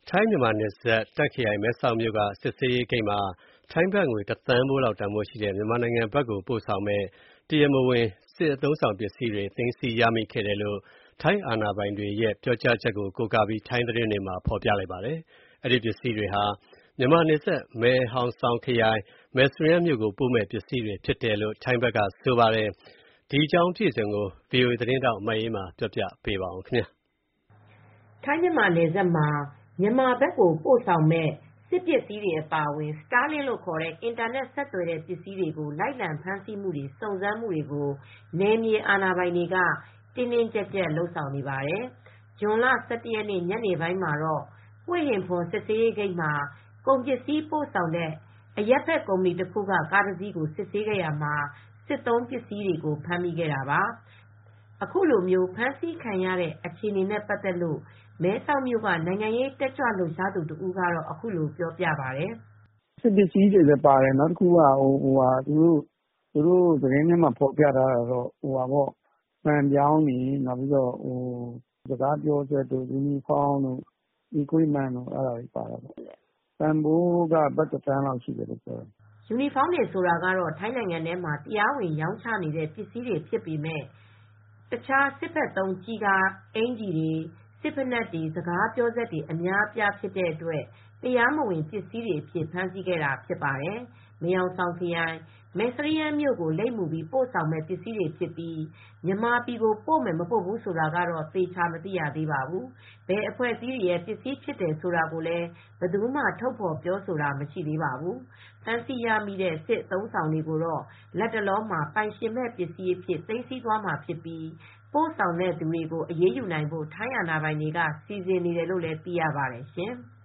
ထိုင်းမြန်မာနယ်စပ် Tak ခရိုင် မဲဆောက်မြို့က စစ်ဆေးရေးဂိတ်မှာ ထိုင်းဘတ်ငွေ ၁ သန်းဖိုးလောက်တန်ဖိုးရှိတဲ့ မြန်မာနိုင်ငံဘက်ကိုပို့ဆောင်မယ့် တရားမဝင် စစ်အသုံးအဆောင်ပစ္စည်းတွေ သိမ်းဆည်းရမိခဲ့တယ်လို့ ထိုင်းအာဏာပိုင်တွေရဲ့ ပြောကြားချက်ကို ကိုးကားပြီး ထိုင်းသတင်းတွေမှာ ဖော်ပြလိုက်ပါတယ်။ အဲဒီပစ္စည်းတွေဟာ မြန်မာနယ်စပ် မယ်ဟောင်ဆောင်ခရိုင် မယ်စရမ်မြို့ကိုပို့မယ့်ပစ္စည်းတွေဖြစ်တယ်လို့ ထိုင်းဘက်ကဆိုပါတယ်။ ဒီအကြောင်းအပြည့်အစုံကို ဗွီအိုအေသတင်းထောက် မအေးအေးမာက ပြောပြပေးပါမယ်။ ထိုင်းမြန်မာနယ်စပ်မှာ မြန်မာဘက်ကိုပို့ဆောင်မယ့် စစ်ပစ္စည်းတွေအပါအဝင် Starlink လို့ခေါ်တဲ့ အင်တာနက်ဆက်သွယ်တဲ့ပစ္စည်းတွေကို လိုက်လံဖမ်းဆီးမှုတွေ စုံစမ်းမှုတွေကို နယ်မြေအာဏာပိုင်တွေက တင်းတင်းကြပ်ကြပ်လုပ်ဆောင်နေပါတယ်။ ဇွန်လ ၁၁ ရက်နေ့ ညနေပိုင်းမှာတော့ ဟွေဟင်ဖွန်စစ်ဆေးရေးဂိတ်မှာ ကုန်ပစ္စည်းပို့ဆောင်တဲ့ အရပ်ဘက်ကုမ္ပဏီတခုက ကားတစီးကို စစ်ဆေးခဲ့ရာမှာ စစ်သုံးပစ္စည်းတွေကို ဖမ်းမိခဲ့တာပါ။ အခုလိုဖမ်းဆီးခံရတဲ့အခြေအနေနဲ့ပတ်သက်လို့ မဲဆောက်မြို့က နိုင်ငံရေးတက်ကြွလှုပ်ရှားသူတဦးကတော့ အခုလိုပြောပြပါတယ်။ "စစ်ပစ္စည်းတွေလည်းပါတယ်။ သူတို့သတင်းထဲမှာဖော်ပြထားတာကတော့ မှန်ပြောင်းတွေ၊ စကားပြောစက်တွေ၊ ယူနီဖောင်းတို့၊ equipment တို့ပါတယ်။ တန်ဖိုးက ဘတ် ၁ သန်းလောက်ရှိတယ်လို့ပြောတယ်။ " ယူနီဖောင်းတွေဆိုတာကတော့ ထိုင်းနိုင်ငံထဲမှာ တရားဝင်ရောင်းချနေတဲ့ပစ္စည်းတွေဖြစ်ပေမဲ့ တခြားစစ်ဘက်သုံးကျည်ကာအင်္ကျီတွေ၊ စစ်ဖိနပ်တွေ၊ စကားပြောစက်တွေအများအပြားဖြစ်တဲ့အတွက် တရားမဝင်ပစ္စည်းတွေအဖြစ် ဖမ်းဆီးခဲ့တာဖြစ်ပါတယ်။ မယ်ဟောင်ဆောင်ခရိုင် မယ်စရမ်မြို့ကို လိပ်မူပြီးပို့ဆောင်မယ့်ပစ္စည်းတွေဖြစ်ပြီး မြန်မာပြည်ကိုပို့မယ် မပို့ဘူးဆိုတာကတော့ သေချာမသိရသေးပါဘူး။ ဘယ်အဖွဲ့အစည်းတွေရဲ့ပစ္စည်းဖြစ်တယ်ဆိုတာကိုလည်း ဘယ်သူမှ ထုတ်ဖော်ပြောဆိုတာမရှိသေးပါဘူး။ ဖမ်းဆီးရမိတဲ့ စစ်အသုံးအဆောင်တွေကိုတော့ လတ်တလောမှာ ပိုင်ရှင်မဲ့ပစ္စည်းအဖြစ် သိမ်းဆည်းသွားမှာဖြစ်ပြီး ပို့ဆောင်တဲ့သူတွေကို အရေးယူနိုင်ဖို့ ထိုင်းအာဏာပိုင်တွေက စီစဉ်နေတယ်လို့လည်း သိရပါတယ်ရှင်။